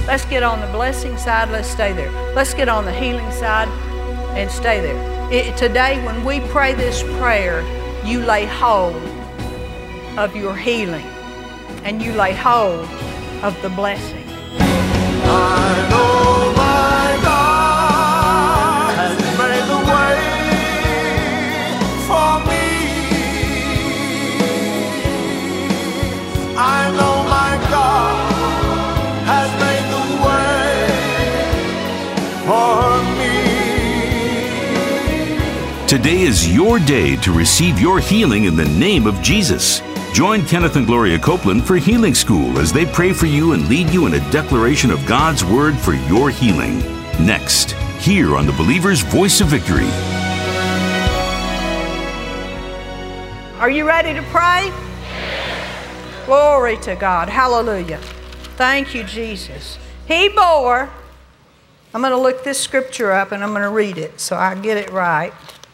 Let's get on the blessing side. Let's stay there. Let's get on the healing side and stay there. Today, when we pray this prayer, you lay hold of your healing and you lay hold of the blessing. I know my God has made the way for me. I know my God has made the way for me. Today is your day to receive your healing in the name of Jesus. Join Kenneth and Gloria Copeland for Healing School as they pray for you and lead you in a declaration of God's Word for your healing. Next, here on the Believer's Voice of Victory. Are you ready to pray? Glory to God. Hallelujah. Thank you, Jesus. He bore. I'm going to look this scripture up and I'm going to read it so I get it right.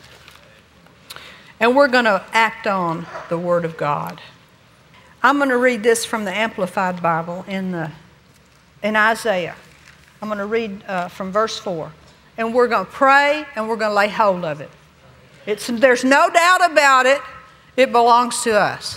And we're going to act on the Word of God. I'm going to read this from the Amplified Bible in Isaiah. I'm going to read from verse 4. And we're going to pray and we're going to lay hold of it. There's no doubt about it. It belongs to us.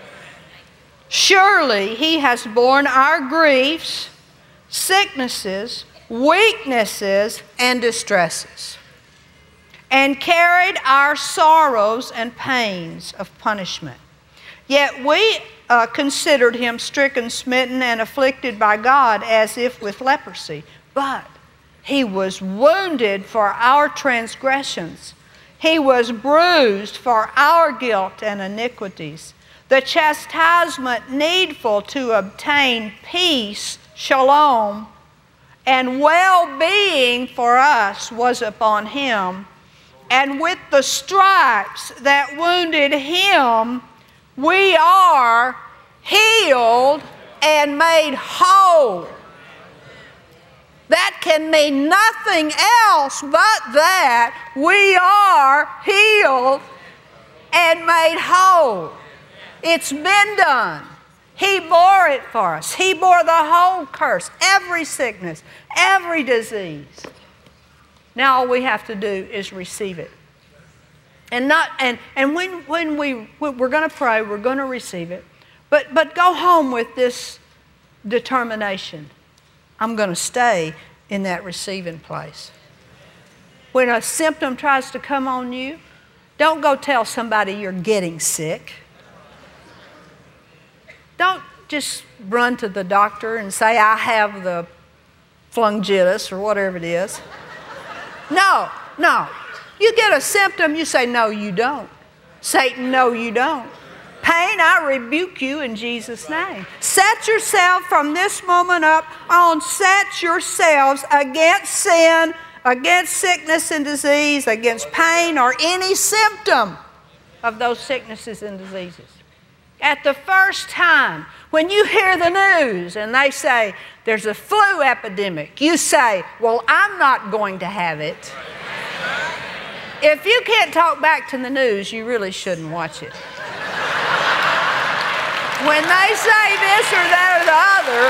Surely He has borne our griefs, sicknesses, weaknesses, and distresses, and carried our sorrows and pains of punishment. Yet we considered Him stricken, smitten, and afflicted by God as if with leprosy. But He was wounded for our transgressions. He was bruised for our guilt and iniquities. The chastisement needful to obtain peace, shalom, and well-being for us was upon Him. And with the stripes that wounded Him, we are healed and made whole. That can mean nothing else but that we are healed and made whole. It's been done. He bore it for us. He bore the whole curse, every sickness, every disease. Now all we have to do is receive it. And when we're going to pray, we're going to receive it. But go home with this determination. I'm going to stay in that receiving place. When a symptom tries to come on you, don't go tell somebody you're getting sick. Don't just run to the doctor and say, I have the phlungitis or whatever it is. No. You get a symptom, you say, no, you don't. Satan, no, you don't. Pain, I rebuke you in Jesus' name. Set yourself from this moment up on, set yourselves against sin, against sickness and disease, against pain or any symptom of those sicknesses and diseases. At the first time, when you hear the news and they say there's a flu epidemic, you say, well, I'm not going to have it. If you can't talk back to the news, you really shouldn't watch it. When they say this or that or the other,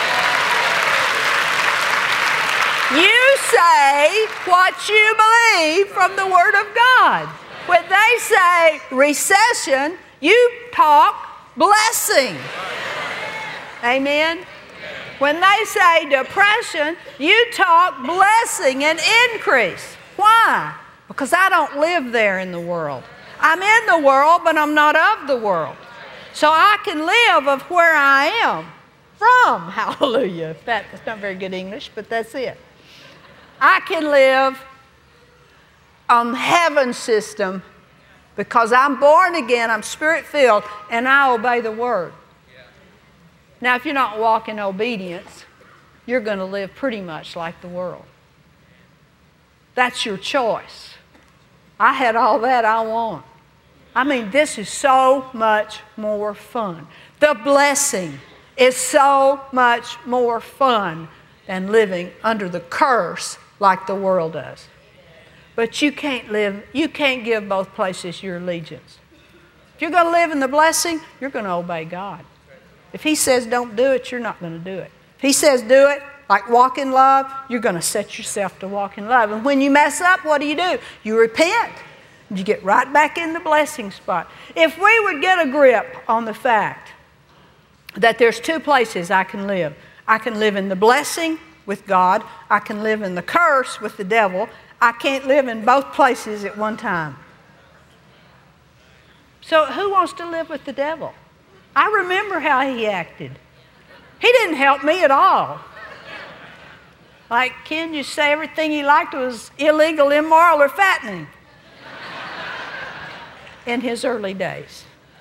you say what you believe from the Word of God. When they say recession, you talk blessing. Amen? When they say depression, you talk blessing and increase. Why? Because I don't live there in the world. I'm in the world, but I'm not of the world. So I can live of where I am from. Hallelujah. That's not very good English, but that's it. I can live on heaven's system because I'm born again, I'm Spirit-filled, and I obey the Word. Now, if you're not walking obedience, you're going to live pretty much like the world. That's your choice. I had all that I want. I mean, this is so much more fun. The blessing is so much more fun than living under the curse like the world does. But you can't give both places your allegiance. If you're going to live in the blessing, you're going to obey God. If He says don't do it, you're not going to do it. If He says do it, like walk in love, you're going to set yourself to walk in love. And when you mess up, what do? You repent. You get right back in the blessing spot. If we would get a grip on the fact that there's two places I can live. I can live in the blessing with God. I can live in the curse with the devil. I can't live in both places at one time. So who wants to live with the devil? I remember how he acted. He didn't help me at all. Like Ken used to say, everything he liked was illegal, immoral, or fattening in his early days.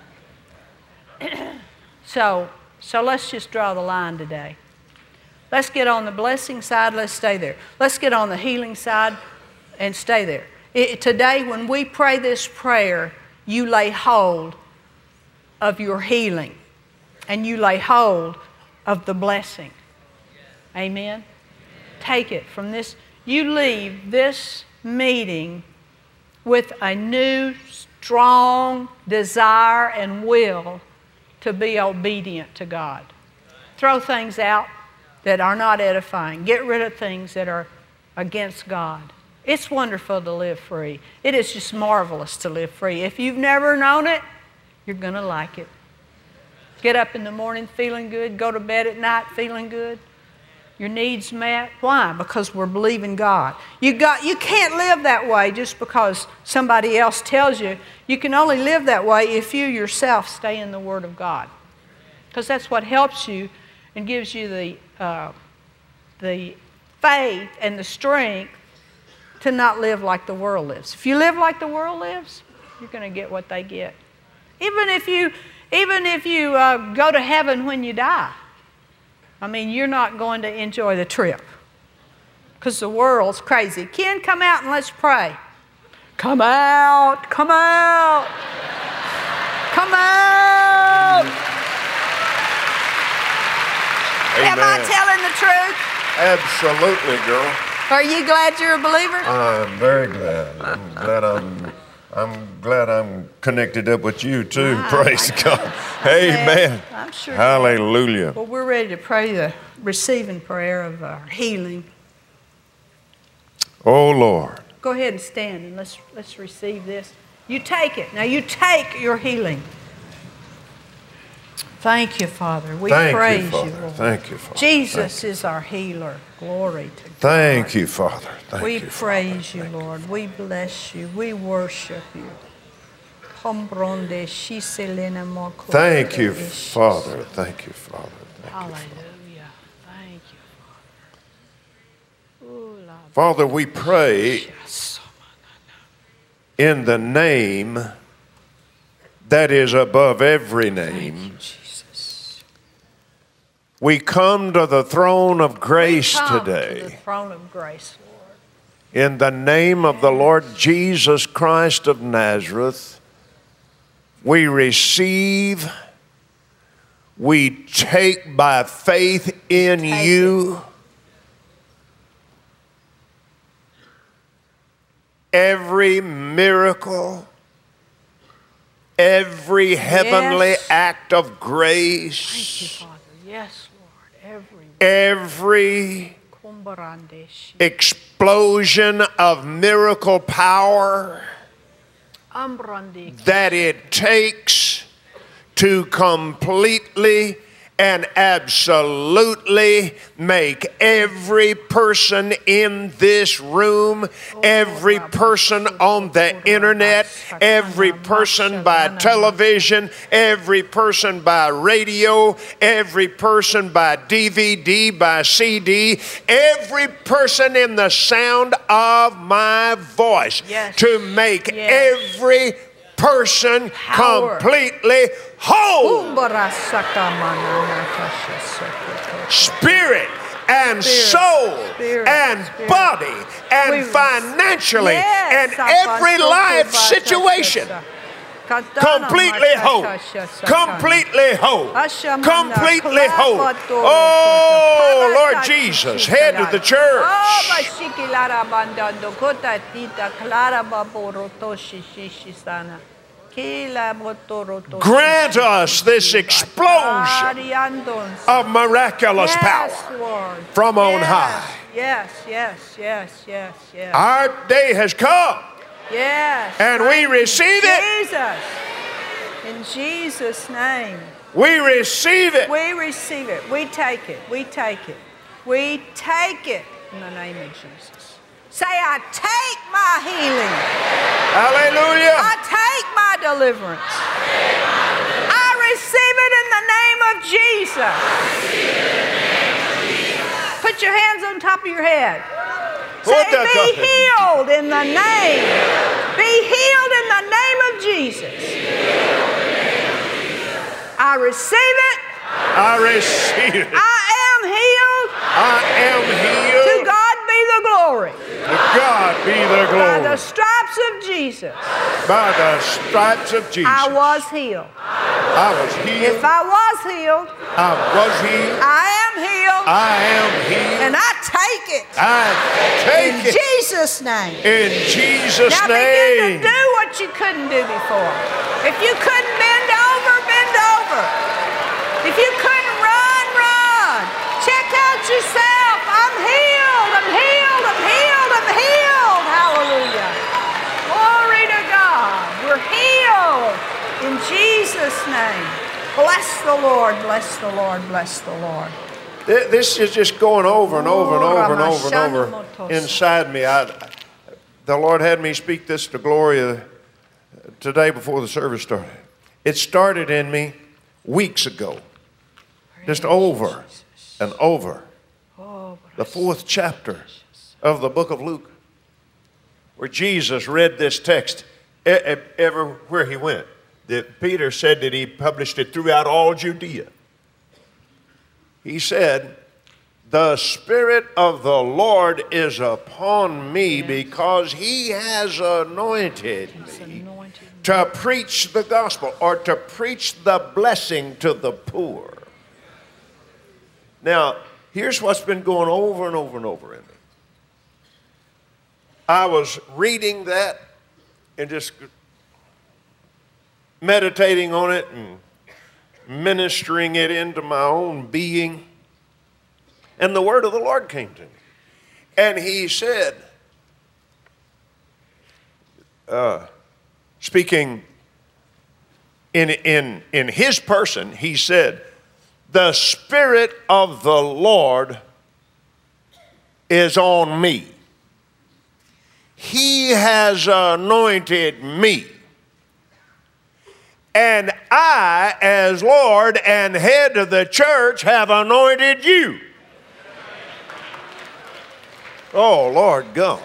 So let's just draw the line today. Let's get on the blessing side, let's stay there. Let's get on the healing side and stay there. Today, when we pray this prayer, you lay hold of your healing and you lay hold of the blessing. Amen? Take it from this. You leave this meeting with a new, strong desire and will to be obedient to God. Throw things out that are not edifying. Get rid of things that are against God. It's wonderful to live free. It is just marvelous to live free. If you've never known it, you're going to like it. Get up in the morning feeling good. Go to bed at night feeling good. Your needs met. Why? Because we're believing God. You can't live that way just because somebody else tells you. You can only live that way if you yourself stay in the Word of God. Because that's what helps you and gives you the faith and the strength to not live like the world lives. If you live like the world lives, you're going to get what they get. Even if you go to heaven when you die, I mean, you're not going to enjoy the trip because the world's crazy. Ken, come out and let's pray. Come out, come out, come out. Amen. Am I telling the truth? Absolutely, girl. Are you glad you're a believer? I'm very glad. I'm glad I'm connected up with you too. Praise God. Amen. I'm sure. Hallelujah. Well, we're ready to pray the receiving prayer of our healing. Oh Lord. Go ahead and stand and let's receive this. You take it. Now you take your healing. Thank you, Father. We praise you, Lord. Thank you, Father. Jesus is our healer. Glory to God. Thank you, Father. We praise you, Lord. We bless you. We worship you. Thank you, Father. Thank you, Father. Hallelujah. Thank you, Father. Father, we pray in the name that is above every name. We come to the throne of grace today. To the throne of grace, Lord. In the name of the Lord Jesus Christ of Nazareth, we receive, we take by faith in you every miracle, every heavenly act of grace. Thank you, Father. Yes, Lord. Every explosion of miracle power that it takes to completely and absolutely make every person in this room, every person on the internet, every person by television, every person by radio, every person by DVD, by CD, every person in the sound of my voice, to make every person completely whole. Spirit and soul and body and financially and every life situation. Completely whole. Completely whole. Completely whole. Oh, Lord Jesus, head of the church. Grant us this explosion of miraculous power Lord. from on high. Yes, yes, yes, yes, yes. Our day has come, Yes. and we receive it. Jesus. In Jesus' name. We receive it. We receive it. We take it. We take it. We take it in the name of Jesus. Say, I take my healing. Hallelujah. I take my deliverance. I receive it in the name of Jesus. Put your hands on top of your head. Say, be healed in the name. Be healed in the name of Jesus. I receive it. I receive it. I am healed. I am healed. To God be the glory. To God be the By the glory. stripes of Jesus, By the stripes of Jesus, I was healed. I was healed. If I was healed, I was healed. I am healed. I am healed. And I take it. I In take it Jesus' name. in Jesus' Now begin name. to do what you couldn't do before. If you couldn't bend over, bend over. If you couldn't run, run. Check out yourself. I'm healed. I'm healed. I'm healed. I'm healed. Hallelujah. Glory to God. We're healed in Jesus' name. Bless the Lord. Bless the Lord. Bless the Lord. This is just going over and over and over and over and over inside me. The Lord had me speak this to Gloria today before the service started. It started in me weeks ago, just over and over. The 4th chapter of the book of Luke, where Jesus read this text everywhere he went. That Peter said that he published it throughout all Judea. He said, the Spirit of the Lord is upon me because he has anointed me to preach the gospel, or to preach the blessing to the poor. Now, here's what's been going over and over and over in me. I was reading that and just meditating on it and ministering it into my own being. And the word of the Lord came to me. And he said, speaking in his person, he said, the Spirit of the Lord is on me. He has anointed me. And I, as Lord and head of the church, have anointed you. Oh, Lord God.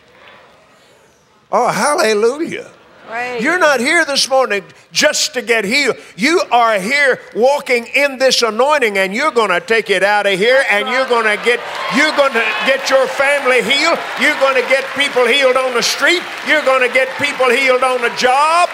Oh, hallelujah. Praise. You're not here this morning just to get healed. You are here walking in this anointing, and you're going to take it out of here, and you're going to get your family healed. You're going to get people healed on the street. You're going to get people healed on the job.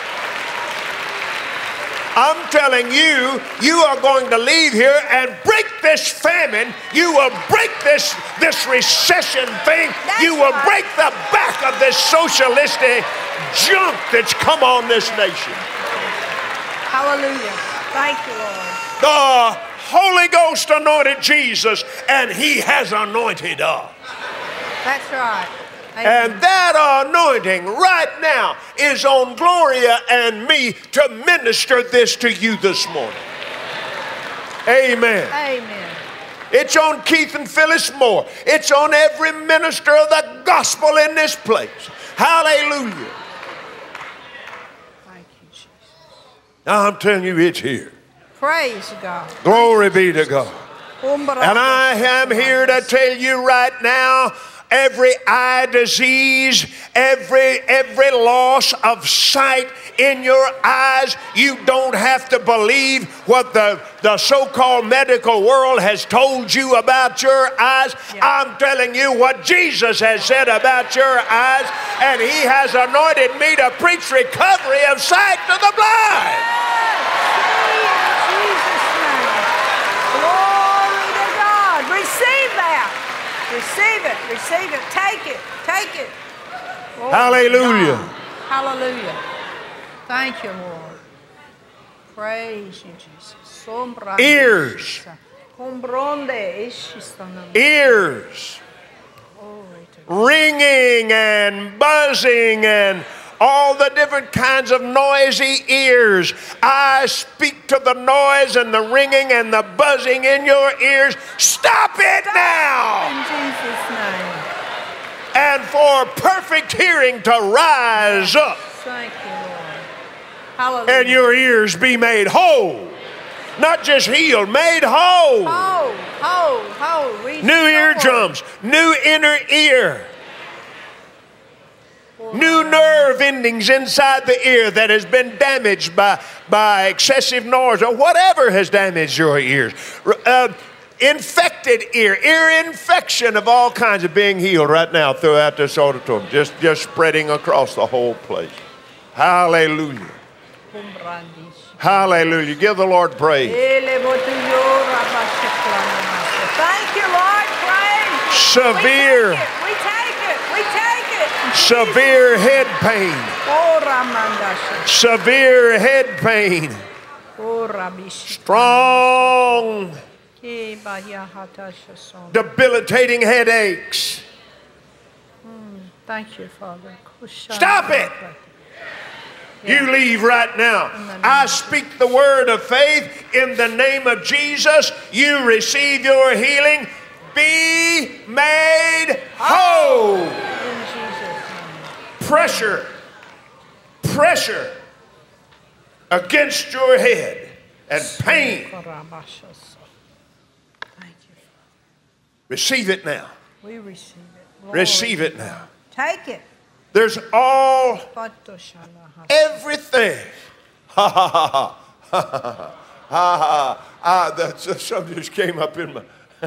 I'm telling you, you are going to leave here and break this famine. You will break this recession thing. You will break the back of this socialistic junk that's come on this nation. Hallelujah. Thank you, Lord. The Holy Ghost anointed Jesus, and he has anointed us. That's right. Amen. And that anointing right now is on Gloria and me to minister this to you this morning. Amen. Amen. It's on Keith and Phyllis Moore. It's on every minister of the gospel in this place. Hallelujah. Thank you, Jesus. Now I'm telling you, it's here. Praise God. Glory be to God. And I am here to tell you right now, every eye disease, every loss of sight in your eyes, you don't have to believe what the so-called medical world has told you about your eyes. Yeah. I'm telling you what Jesus has said about your eyes, and he has anointed me to preach recovery of sight to the blind. Receive it, receive it, take it, take it. Lord hallelujah. God. Hallelujah. Thank you, Lord. Praise you, Jesus. Ears. Ears. Ringing and buzzing and all the different kinds of noisy ears. I speak to the noise and the ringing and the buzzing in your ears. Stop it now! In Jesus' name. And for perfect hearing to rise up. Thank you, Lord. Hallelujah. And your ears be made whole. Not just healed, made whole. Whole. New eardrums, new inner ear. New nerve endings inside the ear that has been damaged by excessive noise or whatever has damaged your ears. Infected ear infection of all kinds of being healed right now throughout this auditorium. Just spreading across the whole place. Hallelujah. Hallelujah. Give the Lord praise. Thank you, Lord. Praise. Severe. We take it. Severe head pain. Severe head pain. Strong, debilitating headaches. Thank you, Father. Stop it. You leave right now. I speak the word of faith in the name of Jesus. You receive your healing. Be made whole. In Jesus' name. Pressure against your head and pain. Thank you. Receive it now. We receive it. Receive it now. Take it. There's everything. Ha ha ha ha. Ha ha ha ha. That something just came up in my.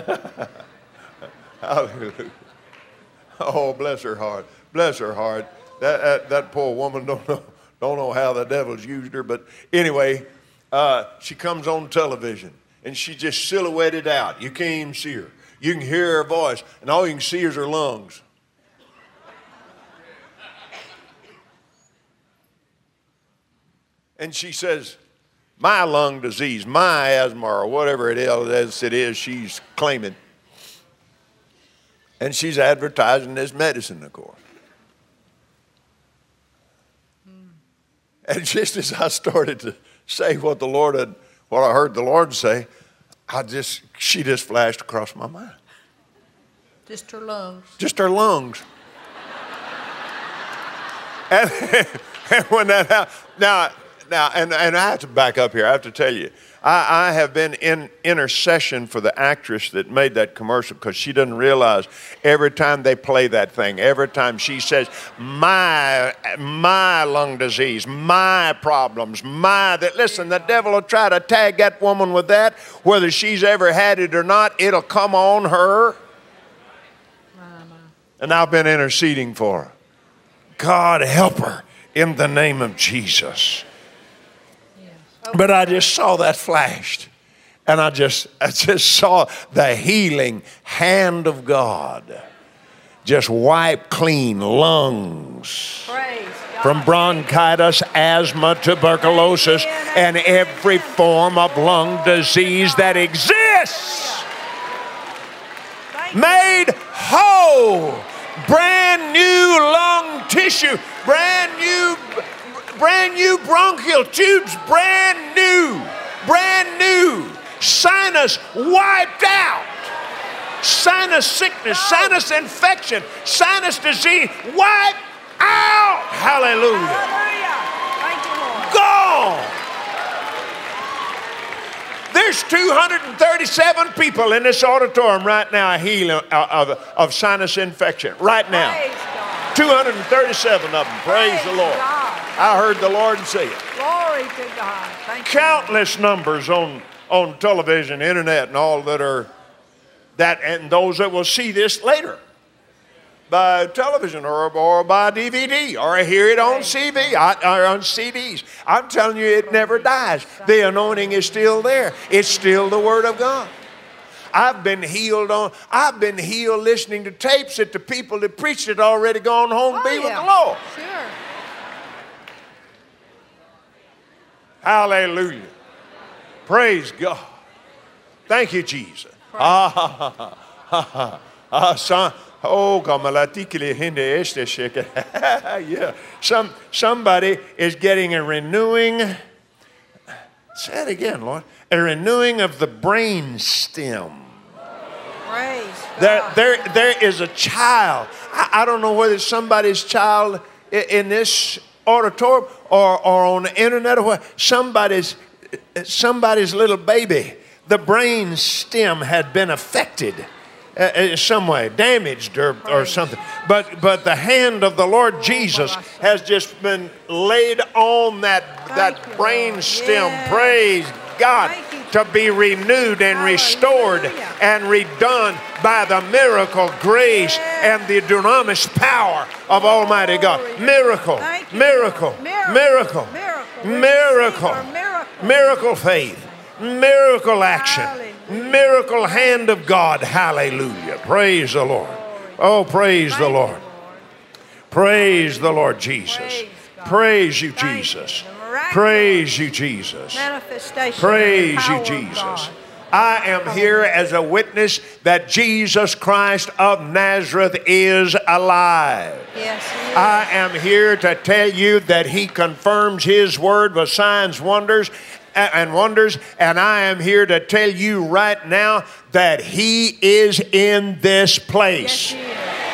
Hallelujah. Oh, bless her heart. Bless her heart. That poor woman don't know how the devil's used her, but anyway, she comes on television and she just silhouetted out. You can't even see her. You can hear her voice, and all you can see is her lungs. And she says, my lung disease, my asthma, or whatever it is she's claiming. And she's advertising this medicine, of course. And just as I started to say what I heard the Lord say, she just flashed across my mind. Just her lungs. Just her lungs. and when that happened, now, and I have to back up here. I have to tell you, I have been in intercession for the actress that made that commercial because she doesn't realize every time they play that thing, every time she says, my lung disease, my problems, listen, the devil will try to tag that woman with that. Whether she's ever had it or not, it'll come on her. And I've been interceding for her. God help her in the name of Jesus. But I just saw that flashed. And I just saw the healing hand of God just wipe clean lungs from bronchitis, asthma, tuberculosis, and every form of lung disease that exists. Made whole. Brand new lung tissue. Brand new bronchial tubes, brand new. Sinus wiped out. Sinus sickness, sinus infection, sinus disease wiped out. Hallelujah. Thank you, Lord. Gone. There's 237 people in this auditorium right now healing of sinus infection. Right now. Praise God. 237 of them. Praise the Lord. God. I heard the Lord say it. Glory to God. Thank you. Countless numbers on television, internet, and all and those that will see this later by television or by DVD or hear it on CV or on CDs. I'm telling you, it never dies. The anointing is still there. It's still the Word of God. I've been healed listening to tapes that the people that preached it already gone home to be with the Lord. Sure. Hallelujah. Praise God. Thank you, Jesus. Yeah. Somebody is getting a renewing. Say it again, Lord. A renewing of the brain stem. Praise God. There is a child. I don't know whether it's somebody's child in this auditorium or on the internet or what. Somebody's little baby. The brain stem had been affected some way, damaged or something. But the hand of the Lord Jesus has just been laid on that brain stem. Yes. Praise God. To be renewed and restored and redone by the miracle grace and the dunamis power of Almighty God. Miracle, miracle, miracle, miracle, miracle faith, miracle action, miracle hand of God. Hallelujah. Praise the Lord. Oh, praise the Lord. Praise the Lord Jesus. Praise you, Jesus. Praise you, Jesus. Praise you, Jesus. I am here as a witness that Jesus Christ of Nazareth is alive. Yes, he is. I am here to tell you that He confirms His word with signs, wonders, and I am here to tell you right now that He is in this place. Yes, he is.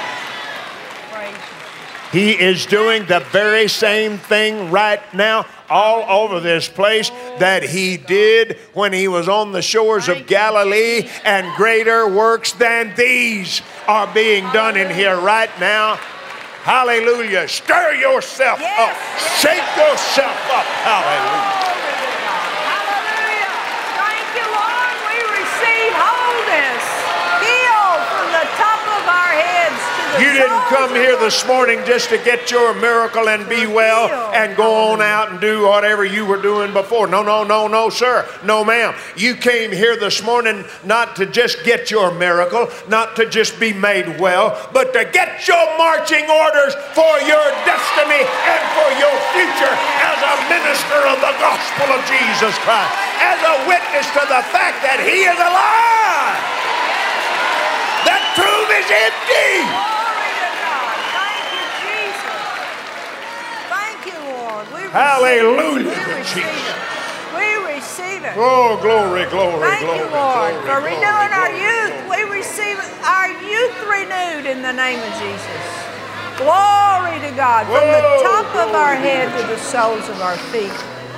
He is doing the very same thing right now all over this place that He did when He was on the shores of Galilee, and greater works than these are being done in here right now. Hallelujah. Stir yourself up. Shake yourself up. Hallelujah. Hallelujah. Thank you, Lord. We receive wholeness, healed from the top of our heads to the You didn't soles come of here our this morning just to get your miracle and be well and go on out and do whatever you were doing before. No, sir. No, ma'am. You came here this morning not to just get your miracle, not to just be made well, but to get your marching orders for your destiny and for your future as a minister of the gospel of Jesus Christ, as a witness to the fact that He is alive. That tomb is empty. Glory to God. Thank you, Jesus. Thank you, Lord. We receive Hallelujah, it. We receive Jesus. it. We receive it. Oh, glory, glory, Thank glory. you, Lord, glory, for glory, renewing our glory, youth. glory. We receive our youth renewed in the name of Jesus. Glory to God. From the Whoa, top of our glory head to to the soles of our feet.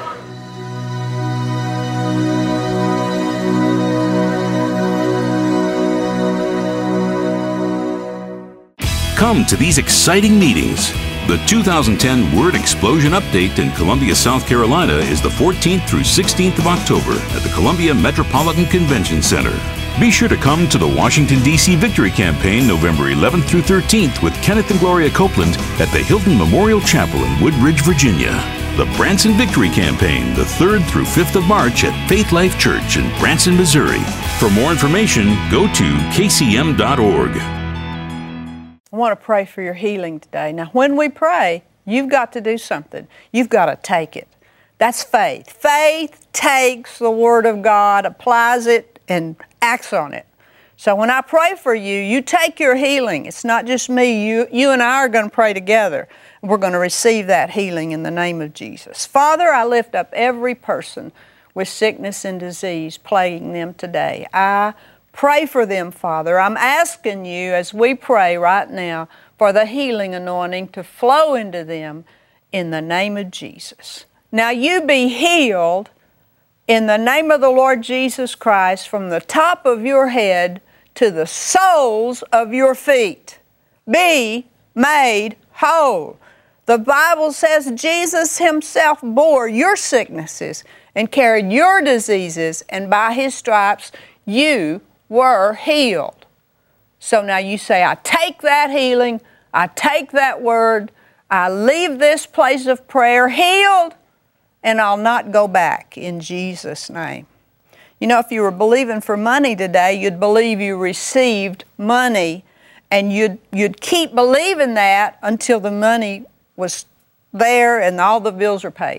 Come to these exciting meetings. The 2010 Word Explosion Update in Columbia, South Carolina is the 14th through 16th of October at the Columbia Metropolitan Convention Center. Be sure to come to the Washington, D.C. Victory Campaign November 11th through 13th with Kenneth and Gloria Copeland at the Hilton Memorial Chapel in Woodbridge, Virginia. The Branson Victory Campaign, the 3rd through 5th of March at Faith Life Church in Branson, Missouri. For more information, go to kcm.org. I want to pray for your healing today. Now, when we pray, you've got to do something. You've got to take it. That's faith. Faith takes the Word of God, applies it, and acts on it. So when I pray for you, you take your healing. It's not just me. You and I are going to pray together. We're going to receive that healing in the name of Jesus. Father, I lift up every person with sickness and disease plaguing them today. I pray for them, Father. I'm asking you as we pray right now for the healing anointing to flow into them in the name of Jesus. Now you be healed in the name of the Lord Jesus Christ from the top of your head to the soles of your feet. Be made whole. The Bible says Jesus Himself bore your sicknesses and carried your diseases, and by His stripes you were healed. So now you say, I take that healing, I take that word, I leave this place of prayer healed, and I'll not go back in Jesus' name. You know, if you were believing for money today, you'd believe you received money, and you'd keep believing that until the money was there and all the bills are paid.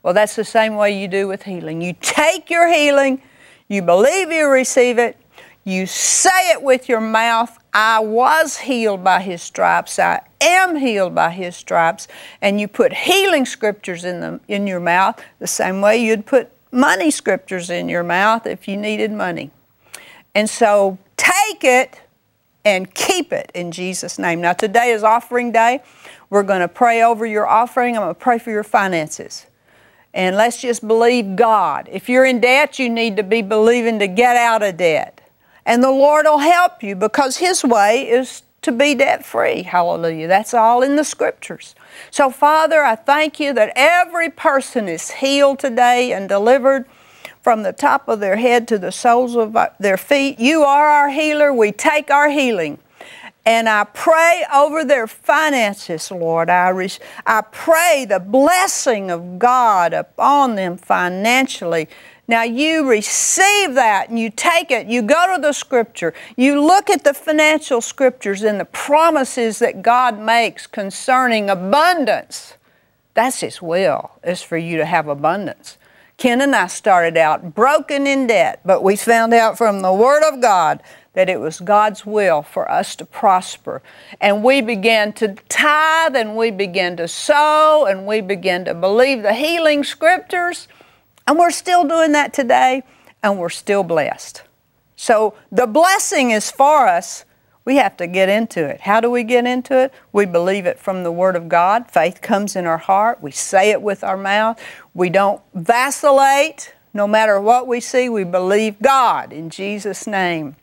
Well, that's the same way you do with healing. You take your healing, you believe you receive it, you say it with your mouth, I was healed by His stripes, I am healed by His stripes, and you put healing scriptures in your mouth the same way you'd put money scriptures in your mouth if you needed money. And so take it and keep it in Jesus' name. Now today is offering day. We're going to pray over your offering. I'm going to pray for your finances. And let's just believe God. If you're in debt, you need to be believing to get out of debt. And the Lord will help you because His way is to be debt-free. Hallelujah. That's all in the Scriptures. So, Father, I thank You that every person is healed today and delivered from the top of their head to the soles of their feet. You are our healer. We take our healing. And I pray over their finances, Lord. I pray the blessing of God upon them financially. Now you receive that and you take it. You go to the Scripture. You look at the financial Scriptures and the promises that God makes concerning abundance. That's His will, is for you to have abundance. Ken and I started out broken in debt, but we found out from the Word of God that it was God's will for us to prosper. And we began to tithe, and we began to sow, and we began to believe the healing Scriptures. And we're still doing that today, and we're still blessed. So the blessing is for us. We have to get into it. How do we get into it? We believe it from the Word of God. Faith comes in our heart. We say it with our mouth. We don't vacillate. No matter what we see, we believe God in Jesus' name.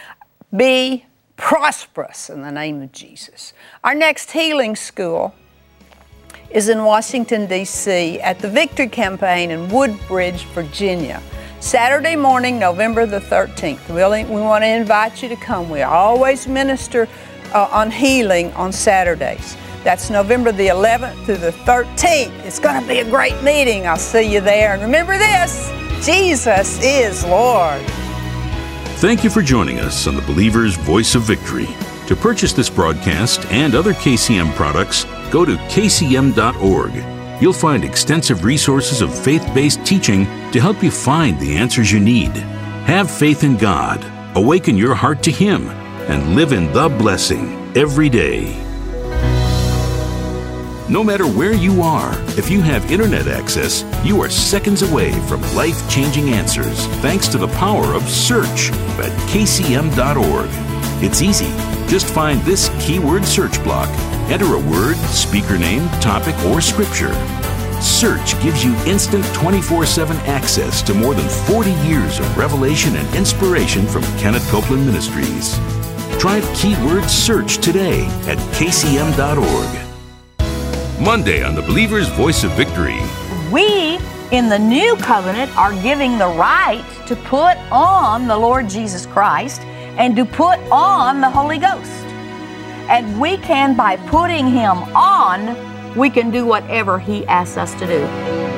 Be prosperous in the name of Jesus. Our next healing school is in Washington, D.C. at the Victory Campaign in Woodbridge, Virginia. Saturday morning, November the 13th. We want to invite you to come. We always minister on healing on Saturdays. That's November the 11th through the 13th. It's going to be a great meeting. I'll see you there. And remember this, Jesus is Lord. Thank you for joining us on the Believer's Voice of Victory. To purchase this broadcast and other KCM products, go to kcm.org. You'll find extensive resources of faith-based teaching to help you find the answers you need. Have faith in God, awaken your heart to Him, and live in the blessing every day. No matter where you are, if you have internet access, you are seconds away from life-changing answers thanks to the power of search at kcm.org. It's easy. Just find this keyword search block. Enter a word, speaker name, topic, or scripture. Search gives you instant 24/7 access to more than 40 years of revelation and inspiration from Kenneth Copeland Ministries. Try keyword search today at kcm.org. Monday on the Believer's Voice of Victory. We in the new covenant are giving the right to put on the Lord Jesus Christ and to put on the Holy Ghost. And we can, by putting Him on, we can do whatever He asks us to do.